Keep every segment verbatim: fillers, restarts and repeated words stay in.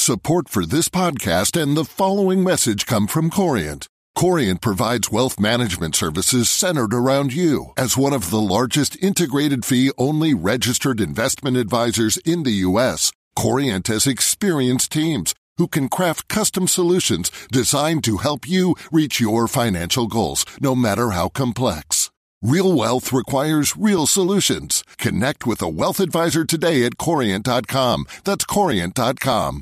Support for this podcast and the following message come from Corient. Corient provides wealth management services centered around you. As one of the largest integrated fee-only registered investment advisors in the U S, Corient has experienced teams who can craft custom solutions designed to help you reach your financial goals, no matter how complex. Real wealth requires real solutions. Connect with a wealth advisor today at corient dot com. That's corient dot com.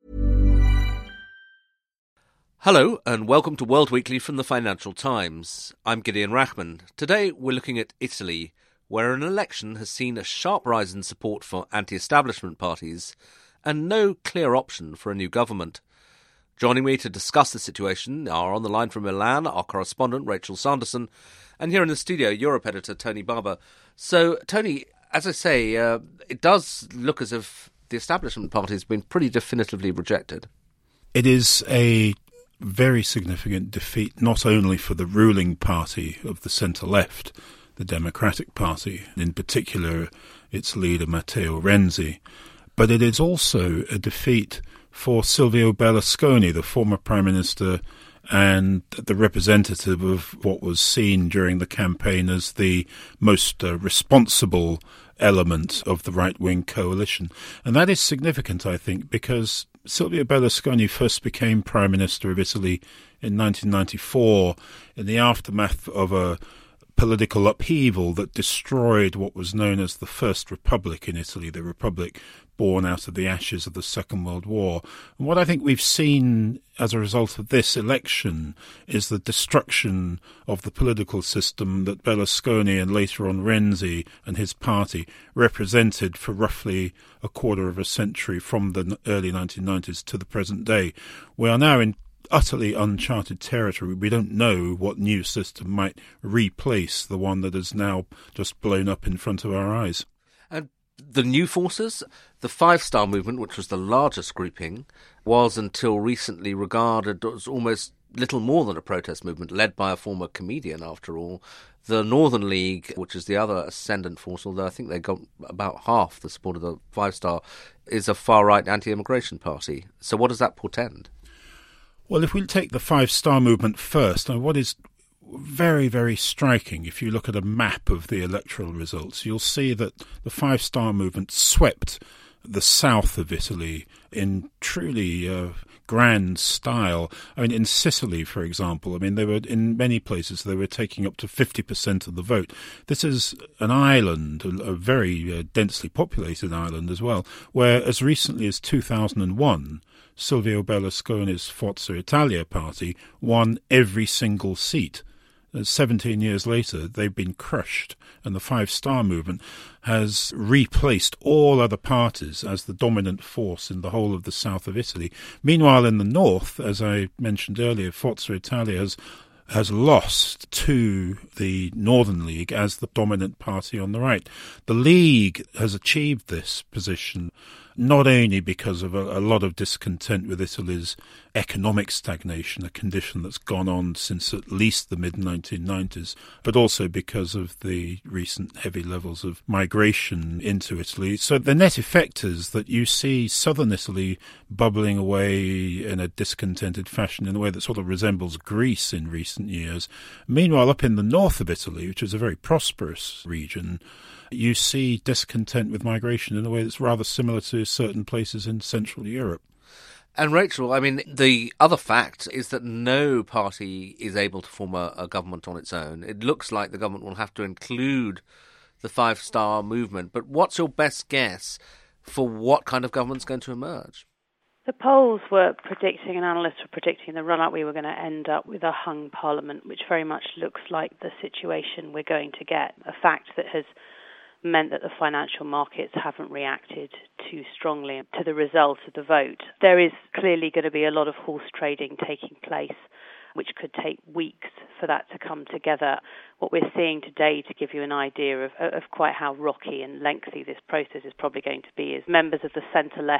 Hello and welcome to World Weekly from the Financial Times. I'm Gideon Rachman. Today we're looking at Italy, where an election has seen a sharp rise in support for anti-establishment parties and no clear option for a new government. Joining me to discuss the situation are on the line from Milan our correspondent Rachel Sanderson, and here in the studio Europe editor Tony Barber. So, Tony, as I say, uh, it does look as if the establishment party has been pretty definitively rejected. It is a very significant defeat, not only for the ruling party of the centre-left, the Democratic Party, in particular its leader Matteo Renzi, but it is also a defeat for Silvio Berlusconi, the former Prime Minister and the representative of what was seen during the campaign as the most uh, responsible element of the right-wing coalition. And that is significant, I think, because Silvio Berlusconi first became Prime Minister of Italy in nineteen ninety-four in the aftermath of a political upheaval that destroyed what was known as the First Republic in Italy, the republic born out of the ashes of the Second World War. And what I think we've seen as a result of this election is the destruction of the political system that Berlusconi and later on Renzi and his party represented for roughly a quarter of a century from the early nineteen nineties to the present day. We are now in utterly uncharted territory. We don't know what new system might replace the one that is now just blown up in front of our eyes. And the new forces, the Five Star Movement, which was the largest grouping, was until recently regarded as almost little more than a protest movement, led by a former comedian, after all. The Northern League, which is the other ascendant force, although I think they got about half the support of the Five Star, is a far-right anti-immigration party. So what does that portend? Well, if we take the Five Star Movement first, and what is very, very striking, if you look at a map of the electoral results, you'll see that the Five Star Movement swept the south of Italy in truly uh, grand style. I mean, in Sicily, for example, I mean, they were in many places they were taking up to fifty percent of the vote. This is an island, a, a very uh, densely populated island as well, where as recently as two thousand one, Silvio Berlusconi's Forza Italia party won every single seat. seventeen years later, they've been crushed, and the Five Star Movement has replaced all other parties as the dominant force in the whole of the south of Italy. Meanwhile, in the north, as I mentioned earlier, Forza Italia has has lost to the Northern League as the dominant party on the right. The League has achieved this position not only because of a, a lot of discontent with Italy's economic stagnation, a condition that's gone on since at least the mid nineteen nineties, but also because of the recent heavy levels of migration into Italy. So the net effect is that you see southern Italy bubbling away in a discontented fashion in a way that sort of resembles Greece in recent years. Meanwhile, up in the north of Italy, which is a very prosperous region, you see discontent with migration in a way that's rather similar to certain places in Central Europe. And Rachel, I mean, the other fact is that no party is able to form a, a government on its own. It looks like the government will have to include the Five Star Movement. But what's your best guess for what kind of government's going to emerge? The polls were predicting, and analysts were predicting, in the run-up we were going to end up with a hung parliament, which very much looks like the situation we're going to get, a fact that has meant that the financial markets haven't reacted too strongly to the result of the vote. There is clearly going to be a lot of horse trading taking place, which could take weeks for that to come together. What we're seeing today, to give you an idea of, of quite how rocky and lengthy this process is probably going to be, is members of the centre-left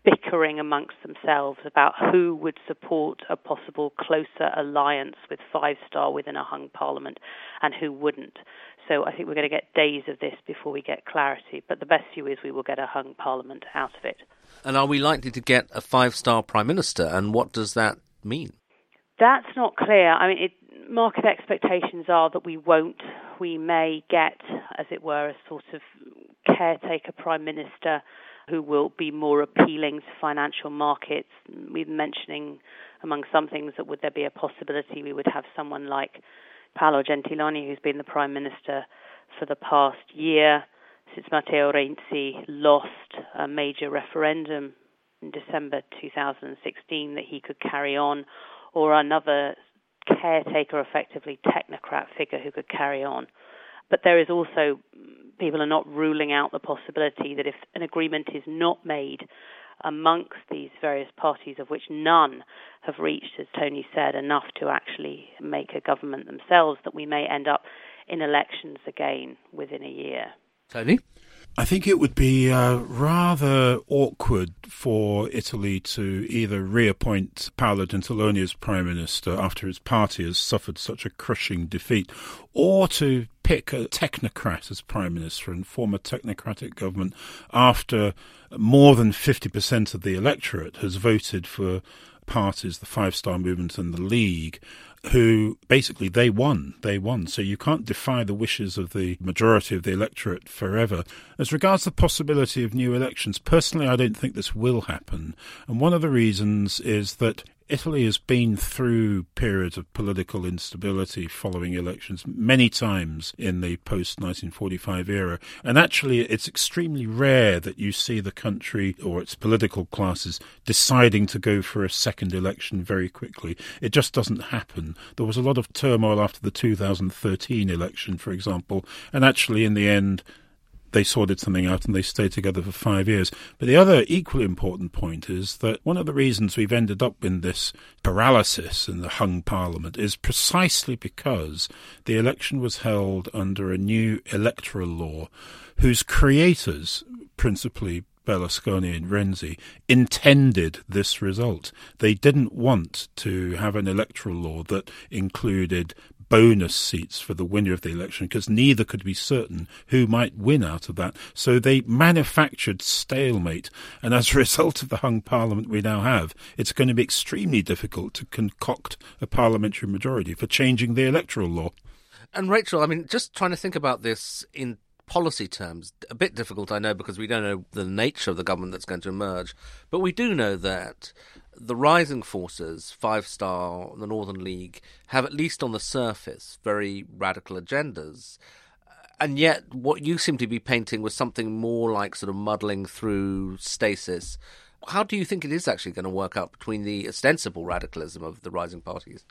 bickering amongst themselves about who would support a possible closer alliance with Five Star within a hung parliament and who wouldn't. So I think we're going to get days of this before we get clarity. But the best view is we will get a hung parliament out of it. And are we likely to get a five-star prime minister? And what does that mean? That's not clear. I mean, it, market expectations are that we won't. We may get, as it were, a sort of caretaker prime minister who will be more appealing to financial markets. We've been mentioning, among some things, that would there be a possibility we would have someone like Paolo Gentiloni, who's been the Prime Minister for the past year, since Matteo Renzi lost a major referendum in December two thousand sixteen, that he could carry on, or another caretaker, effectively technocrat figure who could carry on. But there is also, people are not ruling out the possibility that if an agreement is not made amongst these various parties, of which none have reached, as Tony said, enough to actually make a government themselves, that we may end up in elections again within a year. Tony? I think it would be uh, rather awkward for Italy to either reappoint Paolo Gentiloni as Prime Minister after his party has suffered such a crushing defeat, or to pick a technocrat as Prime Minister and form a technocratic government after more than fifty percent of the electorate has voted for parties, the Five Star Movement and the League, who basically they won. They won. So you can't defy the wishes of the majority of the electorate forever. As regards the possibility of new elections, personally, I don't think this will happen. And one of the reasons is that Italy has been through periods of political instability following elections many times in the post-nineteen forty-five era. And actually, it's extremely rare that you see the country or its political classes deciding to go for a second election very quickly. It just doesn't happen. There was a lot of turmoil after the two thousand thirteen election, for example, and actually, in the end, they sorted something out and they stayed together for five years. But the other equally important point is that one of the reasons we've ended up in this paralysis in the hung parliament is precisely because the election was held under a new electoral law whose creators, principally Berlusconi and Renzi, intended this result. They didn't want to have an electoral law that included bonus seats for the winner of the election, because neither could be certain who might win out of that. So they manufactured stalemate, and as a result of the hung parliament we now have, it's going to be extremely difficult to concoct a parliamentary majority for changing the electoral law. And Rachel, I mean, just trying to think about this in policy terms, a bit difficult, I know, because we don't know the nature of the government that's going to emerge, but we do know that the rising forces, Five Star, the Northern League, have, at least on the surface, very radical agendas. And yet what you seem to be painting was something more like sort of muddling through stasis. How do you think it is actually going to work out between the ostensible radicalism of the rising parties?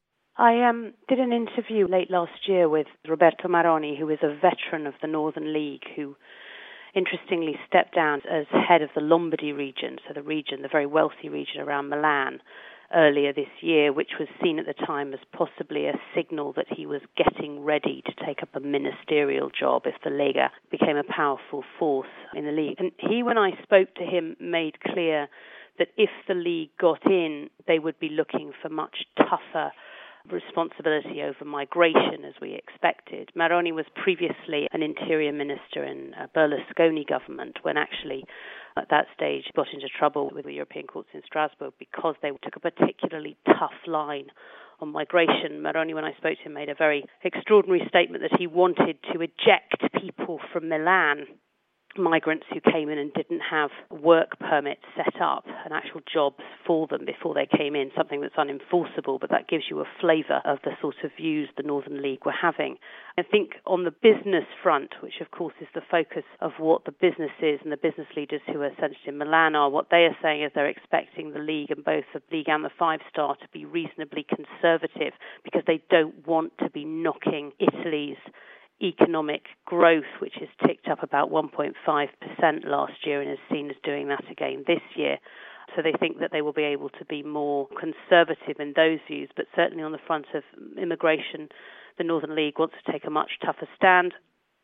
I um, did an interview late last year with Roberto Maroni, who is a veteran of the Northern League, who interestingly stepped down as head of the Lombardy region, so the region, the very wealthy region around Milan, earlier this year, which was seen at the time as possibly a signal that he was getting ready to take up a ministerial job if the Lega became a powerful force in the league. And he, when I spoke to him, made clear that if the league got in, they would be looking for much tougher responsibility over migration, as we expected. Maroni was previously an interior minister in a Berlusconi government, when actually at that stage got into trouble with the European courts in Strasbourg because they took a particularly tough line on migration. Maroni, when I spoke to him, made a very extraordinary statement that he wanted to eject people from Milan, migrants who came in and didn't have work permits set up and actual jobs for them before they came in, something that's unenforceable, but that gives you a flavour of the sort of views the Northern League were having. I think on the business front, which of course is the focus of what the businesses and the business leaders who are centred in Milan are, what they are saying is they're expecting the League, and both the League and the Five Star, to be reasonably conservative because they don't want to be knocking Italy's economic growth, which has ticked up about one point five percent last year and is seen as doing that again this year. So they think that they will be able to be more conservative in those views, but certainly on the front of immigration, the Northern League wants to take a much tougher stand.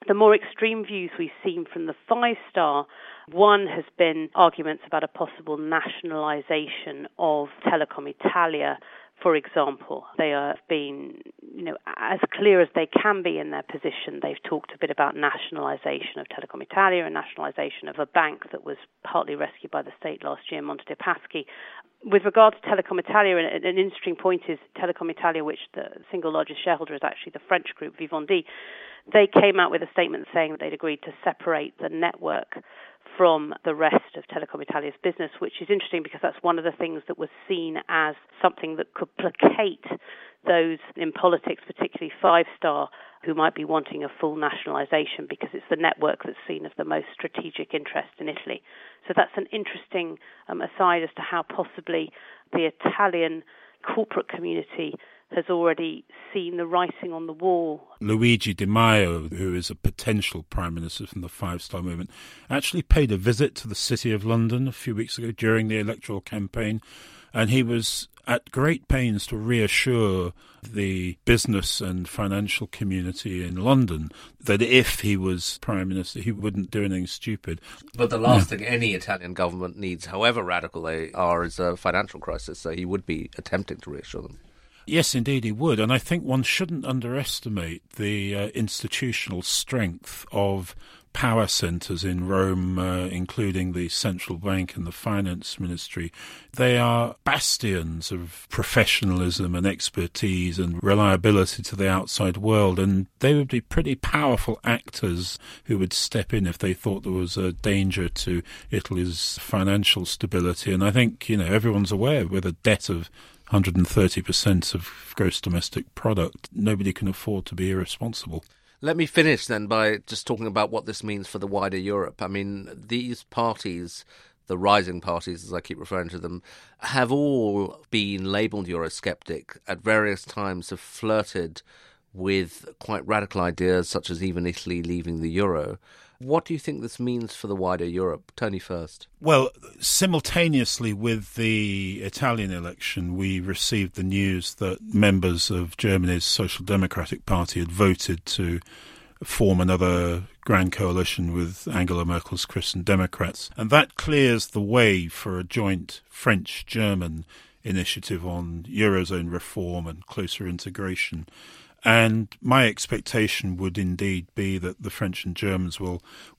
The more extreme views we've seen from the Five Star, one has been arguments about a possible nationalisation of Telecom Italia, for example. They have been, you know, as clear as they can be in their position. They've talked a bit about nationalisation of Telecom Italia and nationalisation of a bank that was partly rescued by the state last year, Monte dei Paschi. With regard to Telecom Italia, an, an interesting point is Telecom Italia, which the single largest shareholder is actually the French group Vivendi, they came out with a statement saying that they'd agreed to separate the network from the rest of Telecom Italia's business, which is interesting because that's one of the things that was seen as something that could placate those in politics, particularly Five Star, who might be wanting a full nationalisation because it's the network that's seen as the most strategic interest in Italy. So that's an interesting um, aside as to how possibly the Italian corporate community has already seen the writing on the wall. Luigi Di Maio, who is a potential Prime Minister from the Five Star Movement, actually paid a visit to the City of London a few weeks ago during the electoral campaign, and he was at great pains to reassure the business and financial community in London that if he was Prime Minister, he wouldn't do anything stupid. But the last yeah. thing any Italian government needs, however radical they are, is a financial crisis, so he would be attempting to reassure them. Yes, indeed he would. And I think one shouldn't underestimate the uh, institutional strength of power centres in Rome, uh, including the central bank and the finance ministry. They are bastions of professionalism and expertise and reliability to the outside world, and they would be pretty powerful actors who would step in if they thought there was a danger to Italy's financial stability. And I think, you know, everyone's aware with a debt of one hundred thirty percent of gross domestic product, nobody can afford to be irresponsible. Let me finish then by just talking about what this means for the wider Europe. I mean, these parties, the rising parties, as I keep referring to them, have all been labelled Eurosceptic at various times, have flirted with quite radical ideas, such as even Italy leaving the euro. What do you think this means for the wider Europe? Tony first. Well, simultaneously with the Italian election, we received the news that members of Germany's Social Democratic Party had voted to form another grand coalition with Angela Merkel's Christian Democrats. And that clears the way for a joint French-German initiative on Eurozone reform and closer integration. And my expectation would indeed be that the French and Germans will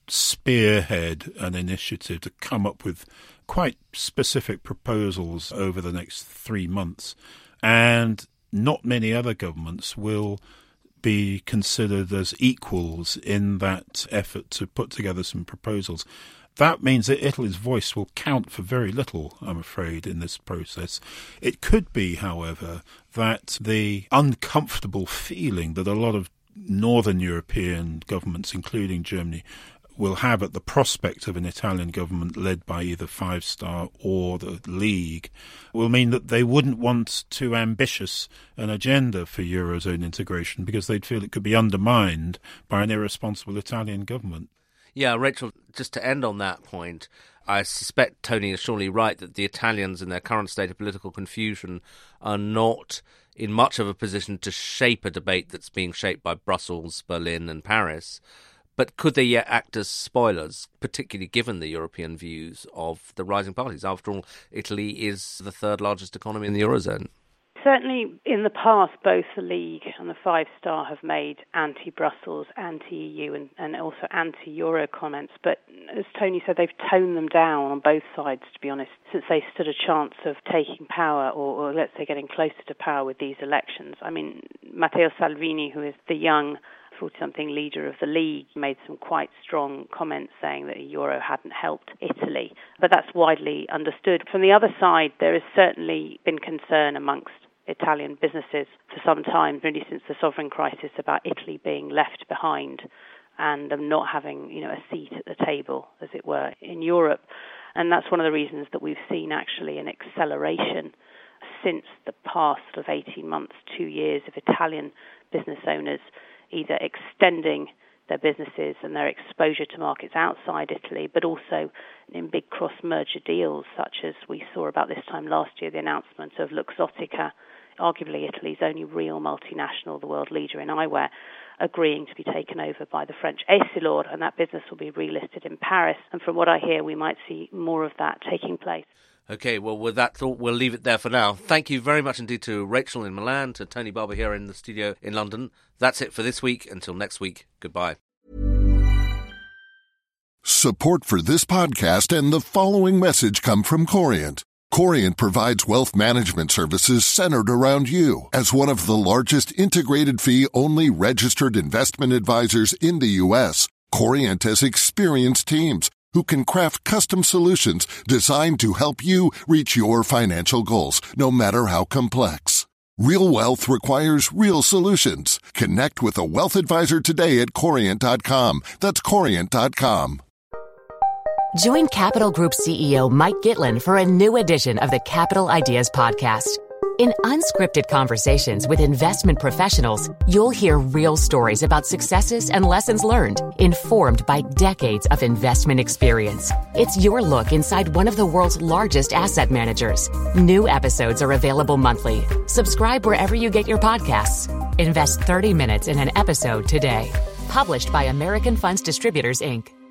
spearhead an initiative to come up with quite specific proposals over the next three months. And not many other governments will be considered as equals in that effort to put together some proposals. That means that Italy's voice will count for very little, I'm afraid, in this process. It could be, however, that the uncomfortable feeling that a lot of northern European governments, including Germany, will have at the prospect of an Italian government led by either Five Star or the League will mean that they wouldn't want too ambitious an agenda for Eurozone integration because they'd feel it could be undermined by an irresponsible Italian government. Yeah, Rachel, just to end on that point, I suspect Tony is surely right that the Italians in their current state of political confusion are not in much of a position to shape a debate that's being shaped by Brussels, Berlin and Paris. But could they yet act as spoilers, particularly given the European views of the rising parties? After all, Italy is the third largest economy in the Eurozone. Certainly in the past, both the League and the Five Star have made anti-Brussels, anti-E U and, and also anti-Euro comments. But as Tony said, they've toned them down on both sides, to be honest, since they stood a chance of taking power or, or let's say getting closer to power with these elections. I mean, Matteo Salvini, who is the young forty-something leader of the League, made some quite strong comments saying that a euro hadn't helped Italy. But that's widely understood. From the other side, there has certainly been concern amongst Italian businesses for some time, really since the sovereign crisis, about Italy being left behind and um, not having, you know, a seat at the table, as it were, in Europe. And that's one of the reasons that we've seen actually an acceleration since the past sort of eighteen months, two years of Italian business owners either extending their businesses and their exposure to markets outside Italy, but also in big cross-merger deals, such as we saw about this time last year, the announcement of Luxottica arguably Italy's only real multinational, the world leader in eyewear, agreeing to be taken over by the French Essilor, and that business will be relisted in Paris. And from what I hear, we might see more of that taking place. Okay, well, with that thought, we'll leave it there for now. Thank you very much indeed to Rachel in Milan, to Tony Barber here in the studio in London. That's it for this week. Until next week, goodbye. Support for this podcast and the following message come from Corient. Corient provides wealth management services centered around you. As one of the largest integrated fee-only registered investment advisors in the U S, Corient has experienced teams who can craft custom solutions designed to help you reach your financial goals, no matter how complex. Real wealth requires real solutions. Connect with a wealth advisor today at Corient dot com. That's Corient dot com. Join Capital Group C E O Mike Gitlin for a new edition of the Capital Ideas Podcast. In unscripted conversations with investment professionals, you'll hear real stories about successes and lessons learned, informed by decades of investment experience. It's your look inside one of the world's largest asset managers. New episodes are available monthly. Subscribe wherever you get your podcasts. Invest thirty minutes in an episode today. Published by American Funds Distributors, Incorporated